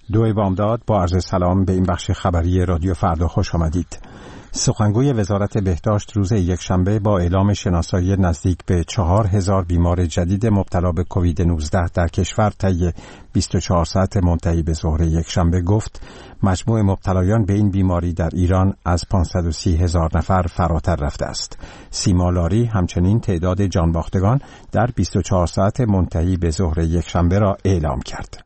دو بامداد، با عرض سلام به این بخش خبری رادیو فردا خوش آمدید. سخنگوی وزارت بهداشت روز یکشنبه با اعلام شناسایی نزدیک به 4000 بیمار جدید مبتلا به کووید 19 در کشور طی 24 ساعت منتهی به ظهر یکشنبه گفت مجموع مبتلایان به این بیماری در ایران از 530,000 نفر فراتر رفته است. سیما لاری همچنین تعداد جانباختگان در 24 ساعت منتهی به ظهر یکشنبه را اعلام کرد.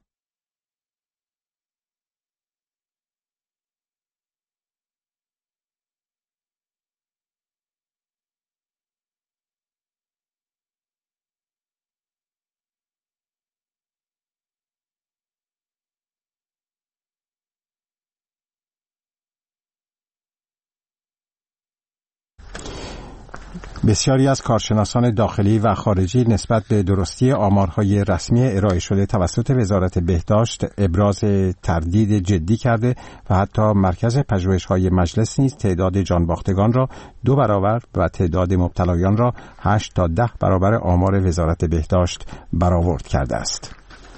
بسیاری از کارشناسان داخلی و خارجی نسبت به درستی آمارهای رسمی ارائه شده توسط وزارت بهداشت ابراز تردید جدی کرده و حتی مرکز پژوهش‌های مجلس نیز تعداد جانباختگان را 2 برابر و تعداد مبتلایان را 8 تا 10 برابر آمار وزارت بهداشت برآورد کرده است.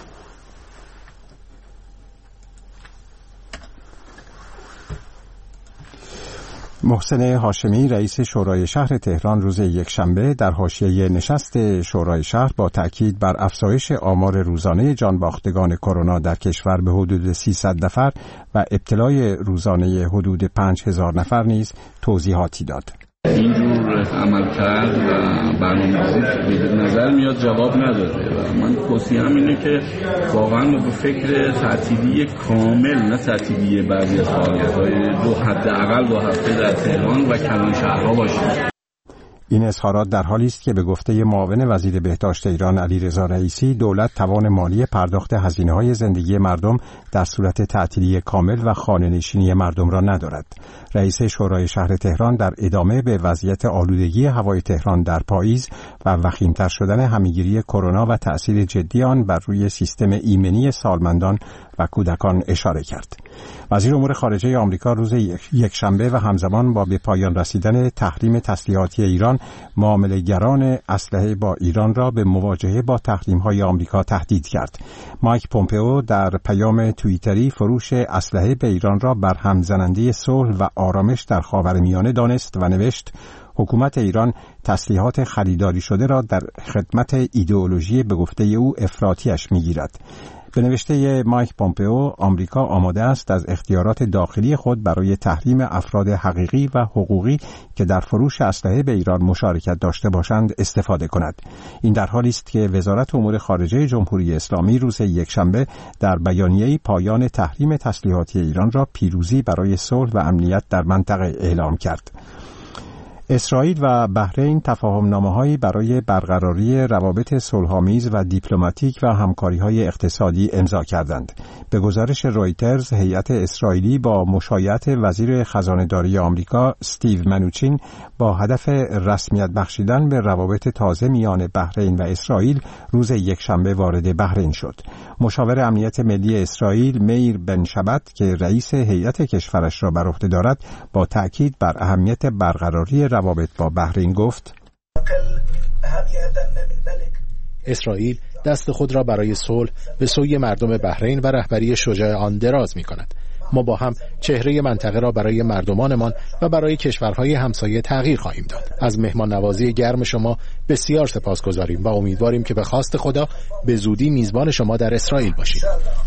محسن هاشمی رئیس شورای شهر تهران روز یکشنبه در حاشیه نشست شورای شهر با تأکید بر افزایش آمار روزانه جانباختگان کرونا در کشور به حدود 300 نفر و ابتلای روزانه حدود 5000 نفر نیز توضیحاتی داد. اینجور عملکرد و برنامه‌ریزی به نظر میاد جواب نداده و من توصیه‌ام اینه که واقعا به فکر تعطیلی کامل، نه تعطیلی بعضی از فعالیت‌های حداقل 2 هفته در تهران و کلان شهرها باشیم. این اظهارات در حالی است که به گفته معاون وزیر بهداشت ایران علیرضا رئیسی دولت توان مالی پرداخت هزینه‌های زندگی مردم در صورت تعطیلی کامل و خانه‌نشینی مردم را ندارد. رئیس شورای شهر تهران در ادامه به وضعیت آلودگی هوای تهران در پاییز و وخیم‌تر شدن همه‌گیری کرونا و تأثیر جدی آن بر روی سیستم ایمنی سالمندان و کودکان اشاره کرد. وزیر امور خارجه آمریکا روز یکشنبه و همزمان با به پایان رسیدن تحریم تسلیحاتی ایران معامله‌گران اسلحه با ایران را به مواجهه با تحریم‌های آمریکا تهدید کرد. مایک پومپئو در پیام توییتری فروش اسلحه به ایران را برهم زننده صلح و آرامش در خاورمیانه دانست و نوشت حکومت ایران تسلیحات خریداری شده را در خدمت ایدئولوژی به گفته او افراطیش می‌گیرد. به نوشته مایک پومپئو آمریکا آماده است از اختیارات داخلی خود برای تحریم افراد حقیقی و حقوقی که در فروش اسلحه به ایران مشارکت داشته باشند استفاده کند. این در حالی است که وزارت امور خارجه جمهوری اسلامی روز یکشنبه در بیانیه‌ای پایان تحریم تسلیحاتی ایران را پیروزی برای صلح و امنیت در منطقه اعلام کرد. اسرائیل و بحرین تفاهم‌نامه‌هایی برای برقراری روابط صلح‌آمیز و دیپلماتیک و همکاری‌های اقتصادی امضا کردند. به گزارش رویترز، هیئت اسرائیلی با مشایعت وزیر خزانه‌داری آمریکا استیو منوچین با هدف رسمیت بخشیدن به روابط تازه میان بحرین و اسرائیل روز یکشنبه وارد بحرین شد. مشاور امنیت ملی اسرائیل میر بن شبت که رئیس هیئت کشورش را بر عهده دارد با تأکید بر اهمیت برقراری روابط با بحرین گفت اسرائیل دست خود را برای صلح به سوی مردم بحرین و رهبری شجاع آن دراز می کند. ما با هم چهره منطقه را برای مردمانمان و برای کشورهای همسایه تغییر خواهیم داد. از مهمان نوازی گرم شما بسیار سپاسگزاریم و امیدواریم که به خواست خدا به زودی میزبان شما در اسرائیل باشیم.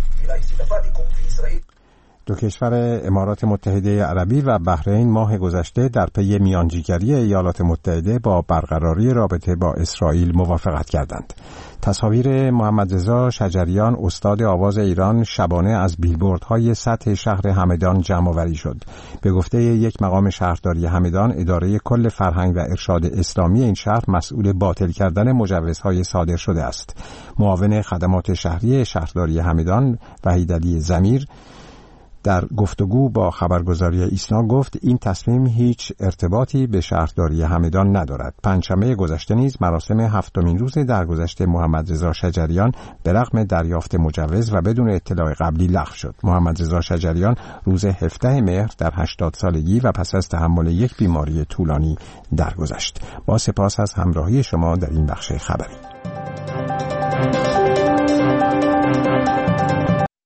دو کشور امارات متحده عربی و بحرین ماه گذشته در پی میانجیگری ایالات متحده با برقراری رابطه با اسرائیل موافقت کردند. تصاویر محمد رضا شجریان استاد آواز ایران شبانه از بیلبوردهای سطح شهر همدان جمع‌آوری شد. به گفته یک مقام شهرداری همدان، اداره کل فرهنگ و ارشاد اسلامی این شهر مسئول باطل کردن مجوزهای صادر شده است. معاون خدمات شهری شهرداری همدان وحیدعلی ضمیر در گفتگو با خبرگزاری ایسنا گفت این تصمیم هیچ ارتباطی به شهرداری همدان ندارد. پنجشنبه گذشته نیز مراسم 7مین روز درگذشت محمد رضا شجریان به رغم دریافت مجوز و بدون اطلاع قبلی لغو شد. محمد رضا شجریان روز 17 مهر در 80 سالگی و پس از تحمل یک بیماری طولانی درگذشت. با سپاس از همراهی شما در این بخش خبری.